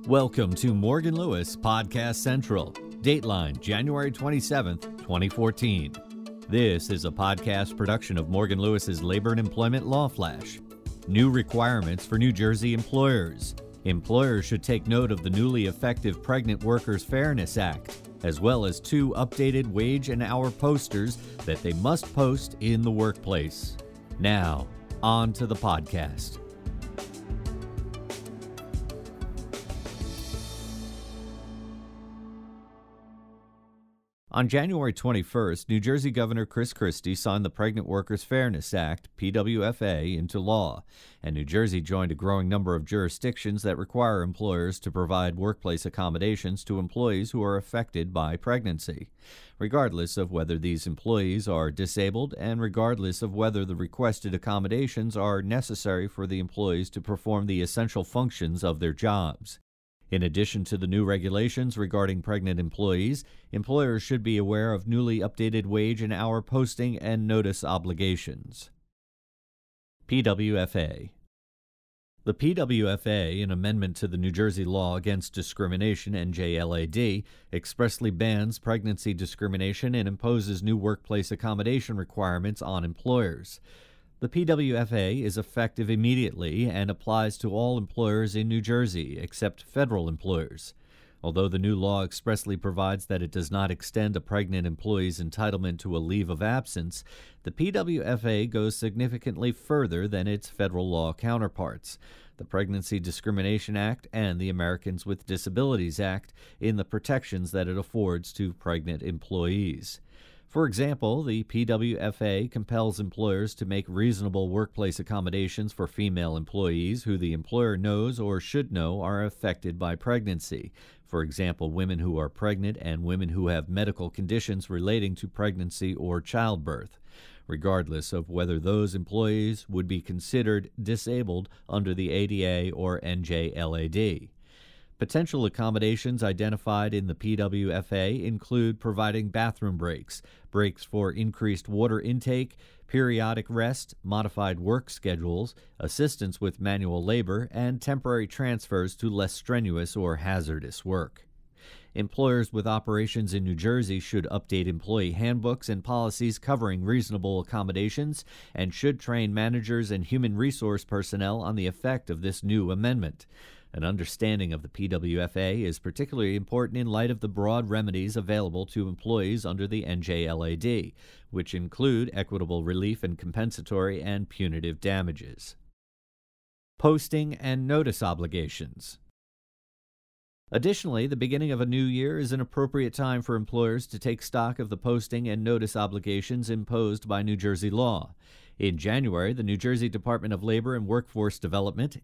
Welcome to Morgan Lewis Podcast Central, Dateline, January 27th, 2014. This is a podcast production of Morgan Lewis's Labor and Employment Law Flash. New requirements for New Jersey employers. Employers should take note of the newly effective Pregnant Workers Fairness Act, as well as 2 updated wage and hour posters that they must post in the workplace. Now, on to the podcast. On January 21st, New Jersey Governor Chris Christie signed the Pregnant Workers Fairness Act, PWFA, into law, and New Jersey joined a growing number of jurisdictions that require employers to provide workplace accommodations to employees who are affected by pregnancy, regardless of whether these employees are disabled and regardless of whether the requested accommodations are necessary for the employees to perform the essential functions of their jobs. In addition to the new regulations regarding pregnant employees, employers should be aware of newly updated wage and hour posting and notice obligations. PWFA. The PWFA, an amendment to the New Jersey Law Against Discrimination, NJLAD, expressly bans pregnancy discrimination and imposes new workplace accommodation requirements on employers. The PWFA is effective immediately and applies to all employers in New Jersey, except federal employers. Although the new law expressly provides that it does not extend a pregnant employee's entitlement to a leave of absence, the PWFA goes significantly further than its federal law counterparts, the Pregnancy Discrimination Act and the Americans with Disabilities Act, in the protections that it affords to pregnant employees. For example, the PWFA compels employers to make reasonable workplace accommodations for female employees who the employer knows or should know are affected by pregnancy. For example, women who are pregnant and women who have medical conditions relating to pregnancy or childbirth, regardless of whether those employees would be considered disabled under the ADA or NJLAD. Potential accommodations identified in the PWFA include providing bathroom breaks, breaks for increased water intake, periodic rest, modified work schedules, assistance with manual labor, and temporary transfers to less strenuous or hazardous work. Employers with operations in New Jersey should update employee handbooks and policies covering reasonable accommodations and should train managers and human resource personnel on the effect of this new amendment. An understanding of the PWFA is particularly important in light of the broad remedies available to employees under the NJLAD, which include equitable relief and compensatory and punitive damages. Posting and notice obligations. Additionally, the beginning of a new year is an appropriate time for employers to take stock of the posting and notice obligations imposed by New Jersey law. In January, the New Jersey Department of Labor and Workforce Development,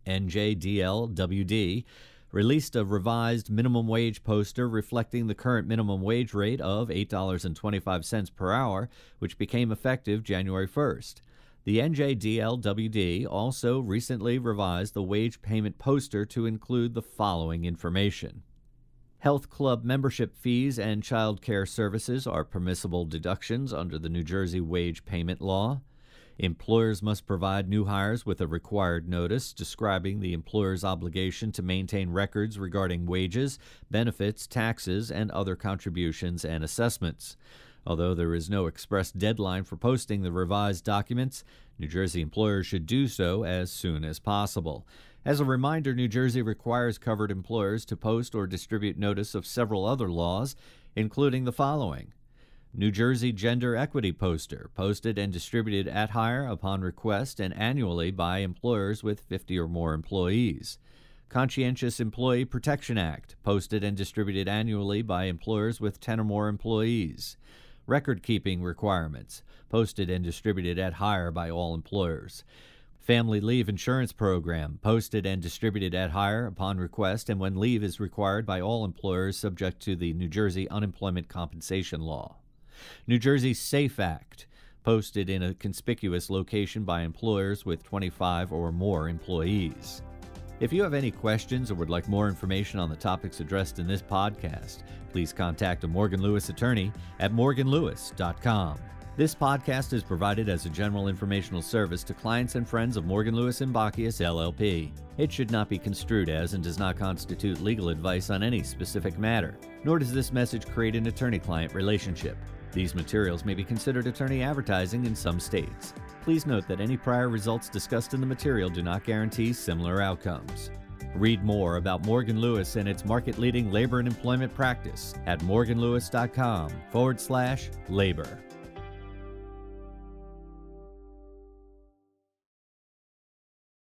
NJDLWD, released a revised minimum wage poster reflecting the current minimum wage rate of $8.25 per hour, which became effective January 1st. The NJDLWD also recently revised the wage payment poster to include the following information. Health club membership fees and child care services are permissible deductions under the New Jersey wage payment law. Employers must provide new hires with a required notice describing the employer's obligation to maintain records regarding wages, benefits, taxes, and other contributions and assessments. Although there is no express deadline for posting the revised documents, New Jersey employers should do so as soon as possible. As a reminder, New Jersey requires covered employers to post or distribute notice of several other laws, including the following. New Jersey Gender Equity Poster, posted and distributed at hire upon request and annually by employers with 50 or more employees. Conscientious Employee Protection Act, posted and distributed annually by employers with 10 or more employees. Record-keeping requirements, posted and distributed at hire by all employers. Family Leave Insurance Program, posted and distributed at hire upon request and when leave is required by all employers subject to the New Jersey Unemployment Compensation Law. New Jersey SAFE Act, posted in a conspicuous location by employers with 25 or more employees. If you have any questions or would like more information on the topics addressed in this podcast, please contact a Morgan Lewis attorney at morganlewis.com. This podcast is provided as a general informational service to clients and friends of Morgan, Lewis & Bockius, LLP. It should not be construed as and does not constitute legal advice on any specific matter, nor does this message create an attorney-client relationship. These materials may be considered attorney advertising in some states. Please note that any prior results discussed in the material do not guarantee similar outcomes. Read more about Morgan Lewis and its market-leading labor and employment practice at morganlewis.com/labor.